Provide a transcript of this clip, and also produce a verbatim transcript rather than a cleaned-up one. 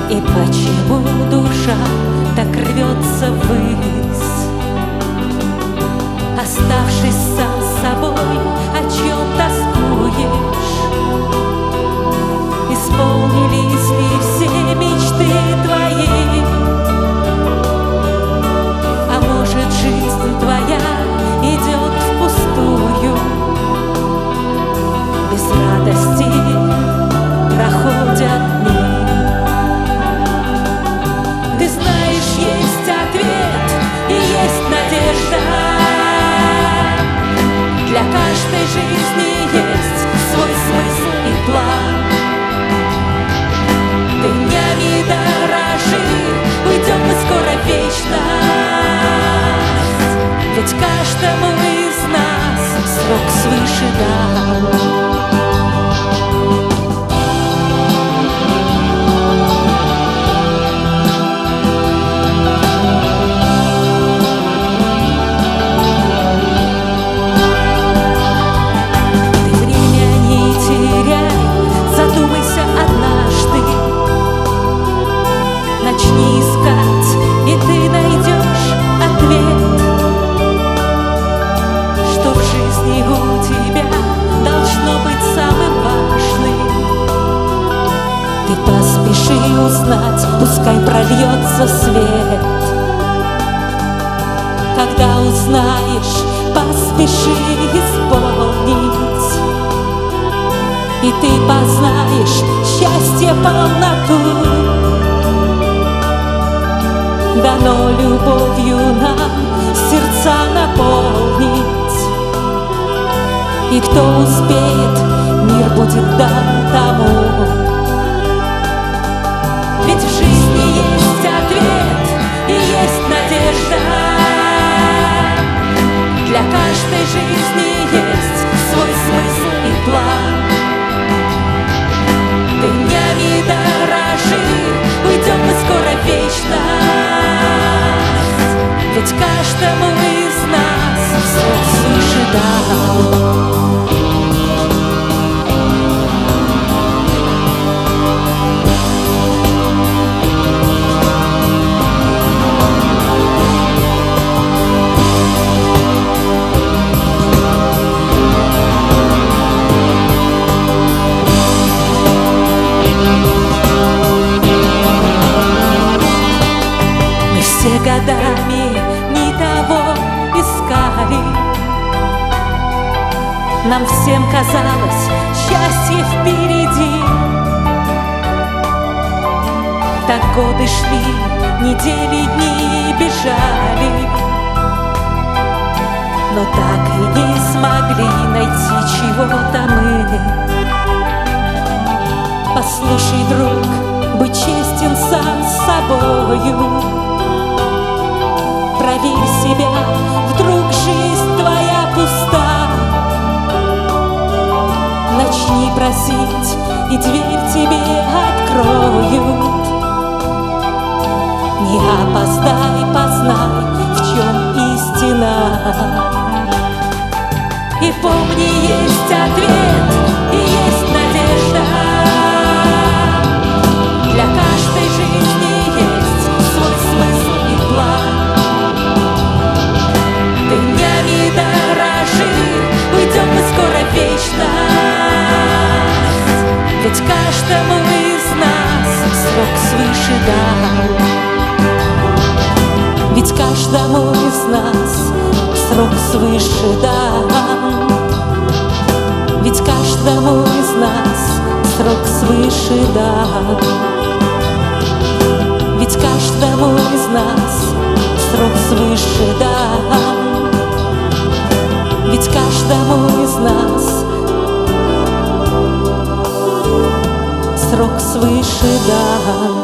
И почему душа так рвется ввысь, оставшись сам с собой, о чем тоскуешь? Исполнились ли все мечты твои? А может, жизнь твоя идет впустую? Без радости проходят дни. Ты знаешь, есть ответ и есть надежда. Для каждой жизни есть свой смысл и план. Ты днями дорожи, уйдем мы скоро в вечность. Ведь каждому из нас срок свыше дан. Начни искать, и ты найдешь ответ, что в жизни у тебя должно быть самым важным. Ты поспеши узнать, пускай прольется свет. Когда узнаешь, поспеши исполнить, и ты познаешь счастье, полноту. Дано любовью нам сердца наполнить, и кто успеет, мир будет дан тому. Ведь в жизни есть ответ и есть надежда. Для каждой жизни есть свой смысл и план. Ты днями дорожи, уйдем мы скоро в вечность. Ведь каждому из нас срок свыше дан. Мы все годами не того искали. Нам всем казалось, счастье впереди. Так годы шли, недели, дни бежали, но так и не смогли найти чего-то мы. Послушай, друг, будь честен сам с собою. Проверь себя, вдруг жизнь твоя пуста. Начни просить, и дверь тебе откроют. Не опоздай, познай, в чем истина. И помни, есть ответ и есть надежда. Для каждой жизни есть свой смысл и план. Ты днями дорожи, уйдем мы скоро в вечность. Ведь каждому из нас срок свыше дан. Ведь каждому из нас срок свыше дан. Ведь каждому из нас срок свыше дан. Ведь каждому из нас срок свыше дан. Ведь каждому из нас срок свыше дан.